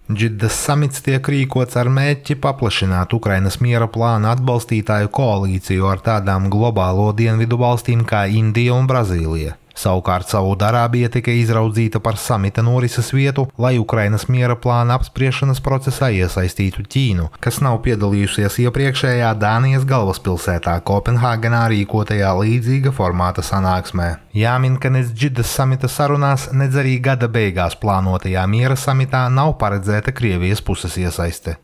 Džidas samits tiek rīkots ar mērķi paplašināt Ukrainas miera plāna atbalstītāju koalīciju ar tādām globālo dienvidu valstīm kā Indija un Brazīlija. Savukārt Saūdarābija tika izraudzīta par samita norises vietu, lai Ukrainas miera plāna apspriešanas procesā iesaistītu Ķīnu, kas nav piedalījusies iepriekšējā Dānijas galvaspilsētā Kopenhāgenā rīkotajā līdzīga formāta sanāksmē. Jāmin, ka nec Džidas samita sarunās, nedz arī gada beigās plānotajā miera samitā nav paredzēta Krievijas puses iesaiste.